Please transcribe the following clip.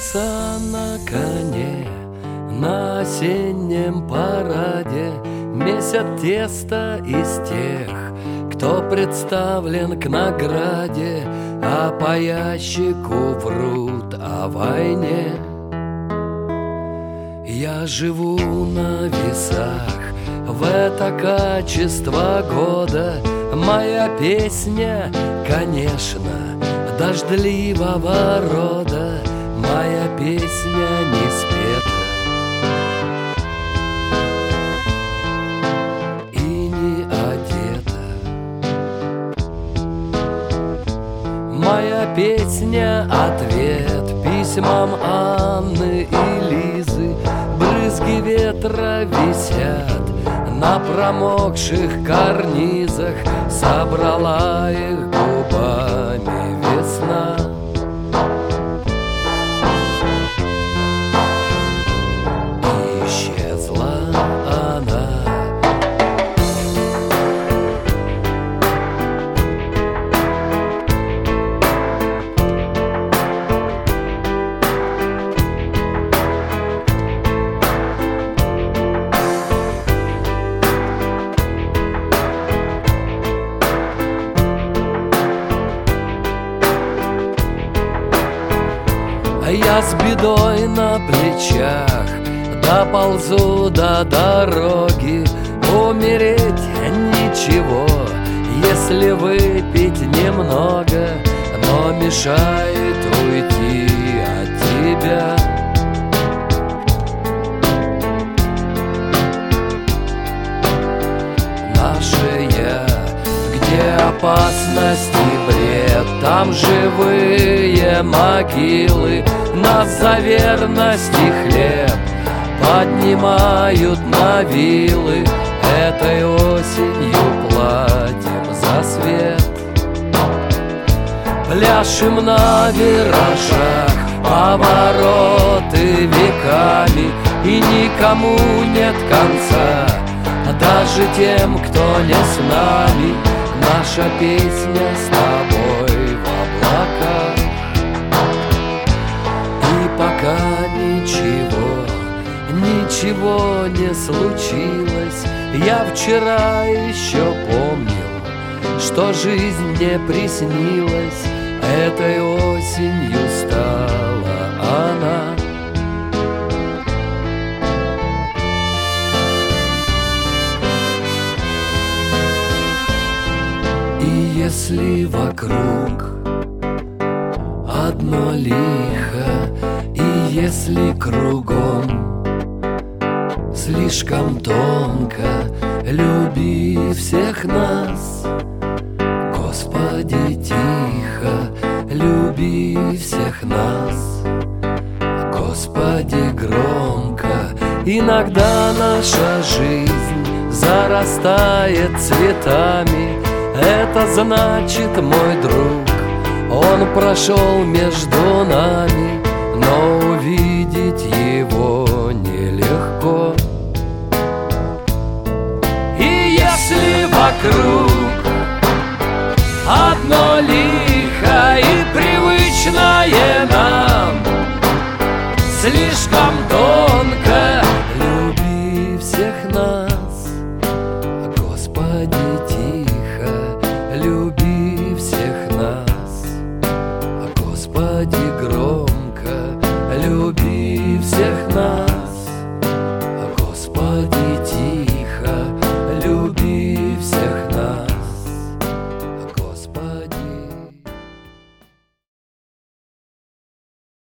лиса на коне на осеннем параде месят тесто из тех, кто представлен к награде, а по ящику врут о войне. Я живу на весах в это качество года. Моя песня, конечно, дождливого рода. Моя песня не спета и не одета. Моя песня — ответ письмам Анны и Лизы. Брызги ветра висят на промокших карнизах. Собрала их губами весна. И исчезла она. Я с бедой на плечах доползу до дороги. Умереть ничего, если выпить немного, но мешает уйти от тебя. Наше я, где опасность и бред, там живые могилы. Нас за верность и хлеб поднимают на вилы. Этой осенью платим за свет. Пляшем на виражах повороты веками, и никому нет конца, даже тем, кто не с нами. Наша песня с тобой в облаках. И пока ничего не случилось, я вчера еще помнил, что жизнь мне приснилась. Этой осенью стала она. И если вокруг одно лихо, и если кругом слишком тонко, люби всех нас, Господи, тихо, люби всех нас, Господи, громко. Иногда наша жизнь зарастает цветами. Это значит, мой друг, он прошел между нами, но увидеть его нелегко. И если вокруг